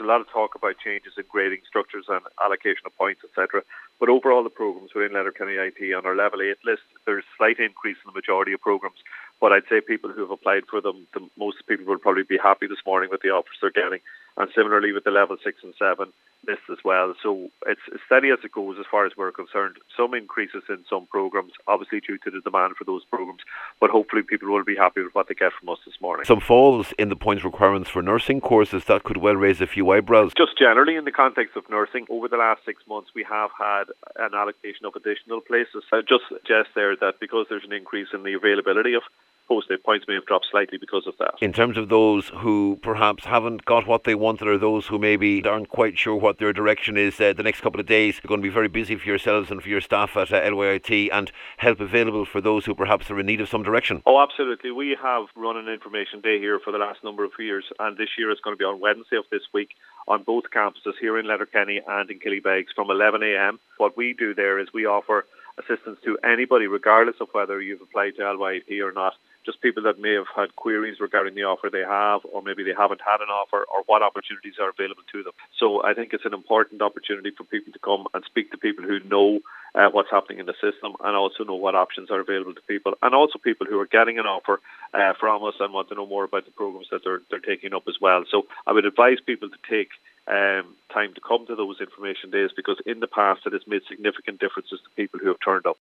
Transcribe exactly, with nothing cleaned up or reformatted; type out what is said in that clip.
a lot of talk about changes in grading structures and allocation of points, et cetera. But overall, the programmes within Letterkenny I T on our level eight list, there's a slight increase in the majority of programmes. But I'd say people who have applied for them, the, most people will probably be happy this morning with the offers they're getting. And similarly with the level six and seven list as well. So it's as steady as it goes as far as we're concerned. Some increases in some programmes, obviously due to the demand for those programmes, but hopefully people will be happy with what they get from us this morning. Some falls in the points requirements for nursing courses, that could well raise a few eyebrows. Just generally in the context of nursing, over the last six months we have had an allocation of additional places. I just suggest there that because there's an increase in the availability of post-it points may have dropped slightly because of that. In terms of those who perhaps haven't got what they wanted, or those who maybe aren't quite sure what their direction is, uh, the next couple of days are going to be very busy for yourselves and for your staff at uh, L Y I T, and help available for those who perhaps are in need of some direction. Oh, absolutely. We have run an information day here for the last number of years, and this year it's going to be on Wednesday of this week on both campuses here in Letterkenny and in Killybegs from eleven a m. What we do there is we offer assistance to anybody, regardless of whether you've applied to L Y I T or not. Just people that may have had queries regarding the offer they have, or maybe they haven't had an offer, or what opportunities are available to them. So I think it's an important opportunity for people to come and speak to people who know uh, what's happening in the system, and also know what options are available to people, and also people who are getting an offer uh, from us and want to know more about the programs that they're, they're taking up as well. So I would advise people to take Um, time to come to those information days, because in the past it has made significant differences to people who have turned up.